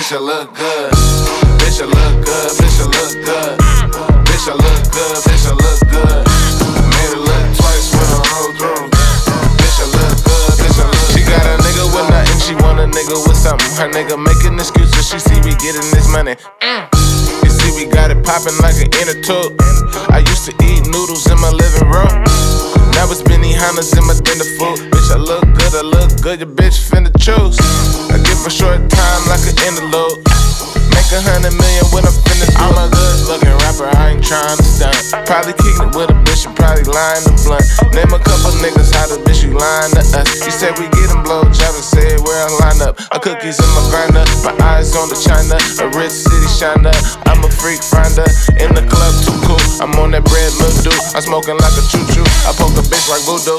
bitch, I look good. Bitch, I look good, bitch, I look good. Bitch, I look good, bitch, I look good. Made her look twice when I roll through. Bitch, I look good, bitch, I look good. She got a nigga with nothing, she want a nigga with something. Her nigga making excuses, she see we getting this money. You see we got it poppin' like an inner tube. I used to eat noodles in my living room. Now it's Benihana's in my dinner food. Bitch, I look good, your bitch finna choose. I give a short time like an interlude. Make 100 million when I'm finished. I'm a good looking rapper, I ain't trying to stunt. Probably kicking it with a bitch and probably lying to blunt. Name a couple niggas, how the bitch you lying to us. You said we get them blowjob and said where I line up. A cookies in my grinder, my eyes on the China. A rich city shine up, I'm a freak finder. In the club too cool, I'm on that bread milk dude. I'm smoking like a choo-choo, I poke a bitch like voodoo.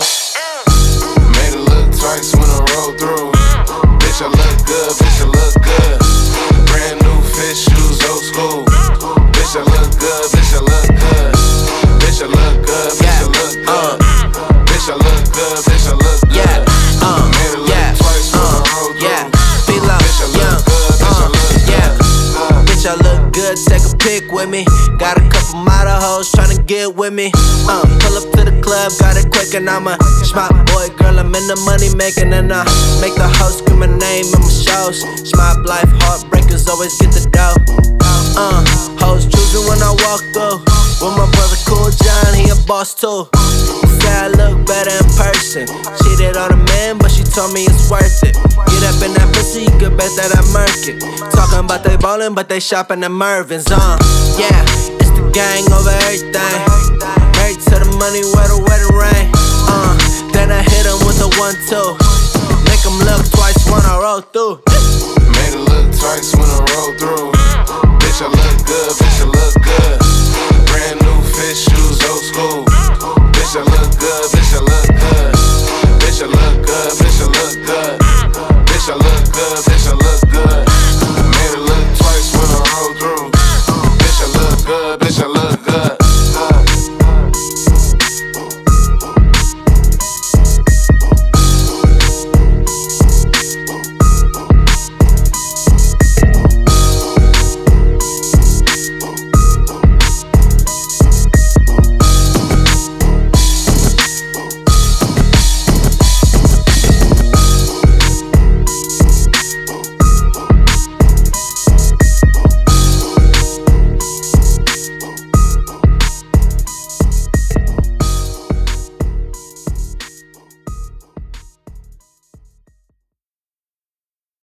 Made her look twice when I roll through. Bitch, I look good, bitch, I look good. Brand new fit shoes, old school. Bitch, I look good, bitch, I look good. Bitch, I look good, bitch, I look good. Bitch, I look good, bitch, I look good. Made her look twice when I roll through. Bitch, I look good, bitch, I look good. Bitch, I look good, take a pic with me. Got a couple model hoes tryna get with me. Pull up to the club, got it quick and I'm a smart boy, girl, I'm in the money making. And I make the hoes scream my name in my shows. Smart life, heartbreakers always get the dough. Hoes choosing when I walk through. With my brother Cool John, he a boss too. Say I look better in person. Cheated on a man, but she told me it's worth it. Get up in that pussy, you can bet that I murk it. Talking about they ballin', but they shopping at Mervin's. Yeah, it's the gang over everything. Married to the money where the wedding ring. Then I hit him with a 1-2. Make him look twice when I roll through. Made her look twice when I